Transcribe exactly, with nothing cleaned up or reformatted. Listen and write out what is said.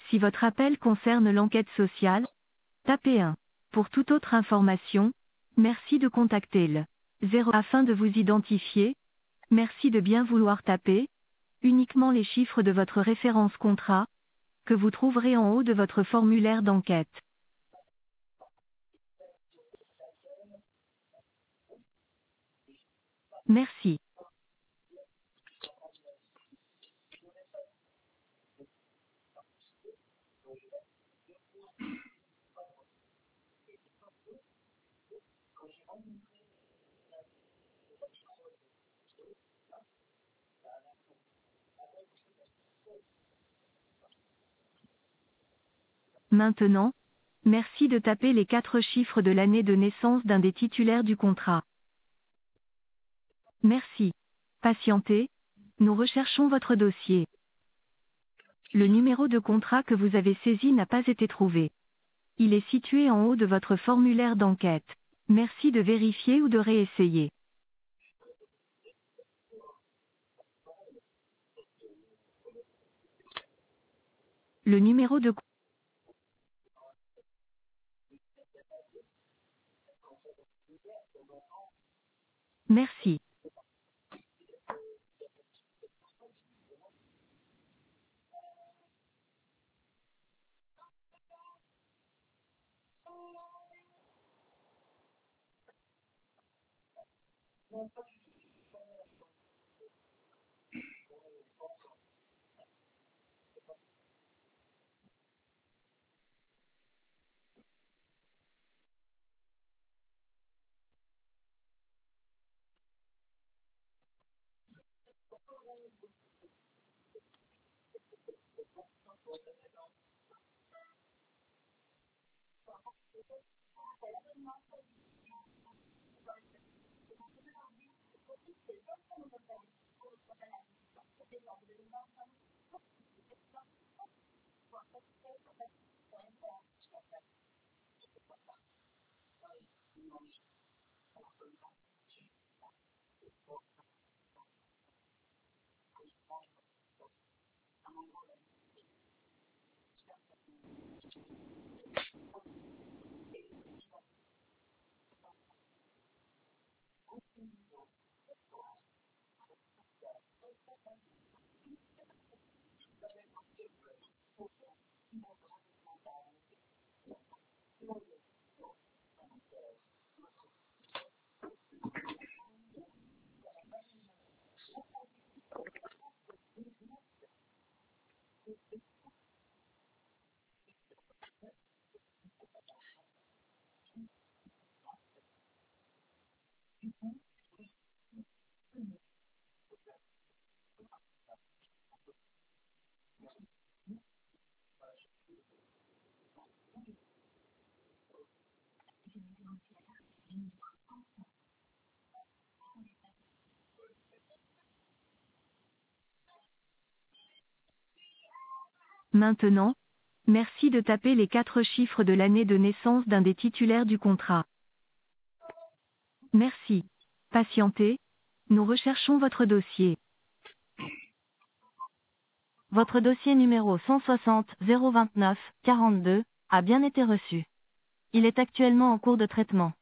Si votre appel concerne l'enquête sociale, tapez un. Pour toute autre information, merci de contacter le zéro afin de vous identifier. Merci de bien vouloir taper uniquement les chiffres de votre référence contrat, que vous trouverez en haut de votre formulaire d'enquête. Merci. Maintenant, merci de taper les quatre chiffres de l'année de naissance d'un des titulaires du contrat. Merci. Patientez, nous recherchons votre dossier. Le numéro de contrat que vous avez saisi n'a pas été trouvé. Il est situé en haut de votre formulaire d'enquête. Merci de vérifier ou de réessayer. Le numéro de... Merci. Maintenant, merci de taper les quatre chiffres de l'année de naissance d'un des titulaires du contrat. Merci. Patientez, nous recherchons votre dossier. Votre dossier numéro cent soixante zéro vingt-neuf quarante-deux a bien été reçu. Il est actuellement en cours de traitement.